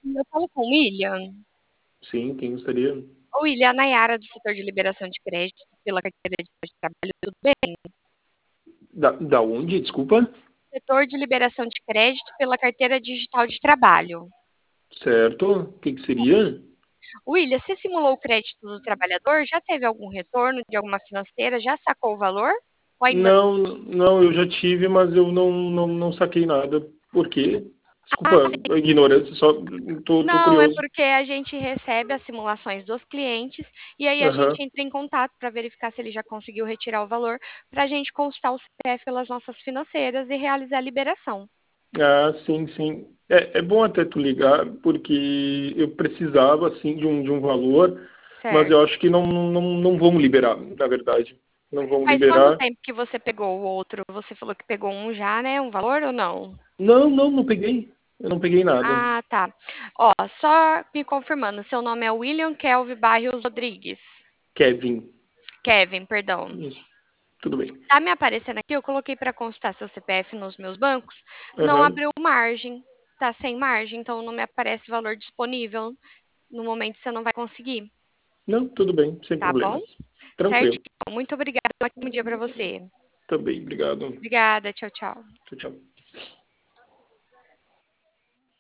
Eu falo com o William. Sim, quem gostaria? O William, a Nayara, do setor de liberação de crédito pela carteira de trabalho, tudo bem? Da onde? Desculpa? Setor de liberação de crédito pela carteira digital de trabalho. Certo. O que seria? William, você simulou o crédito do trabalhador? Já teve algum retorno de alguma financeira? Já sacou o valor? Ou ainda não? Não, não, eu já tive, mas eu não saquei nada. Por quê? Ah, Desculpa, a ignorância, só tô não, é curioso. porque a gente recebe as simulações dos clientes e aí a Aham. gente entra em contato para verificar se ele já conseguiu retirar o valor, para a gente consultar o CPF pelas nossas financeiras e realizar a liberação. Ah, sim, sim. É bom até tu ligar, porque eu precisava, assim, de um valor, mas eu Certo. acho que não vamos liberar, na verdade. Não vamos Faz quanto liberar. tempo que você pegou o outro? Você falou que pegou um já, né? Um valor ou não? Não peguei. Eu não peguei nada. Ah, tá. Ó, só me confirmando, seu nome é William Kelvin Barrios Rodrigues. Kevin. Kevin, perdão. Isso, tudo bem. Tá me aparecendo aqui, eu coloquei para consultar seu CPF nos meus bancos, não Aham. abriu margem, tá sem margem, então não me aparece valor disponível. No momento você não vai conseguir, Não, tudo bem, sem tá bom? problemas. Certo? Tranquilo. Muito obrigada, ótimo dia para você. Também, obrigado. Obrigada, tchau, tchau. Tchau, tchau.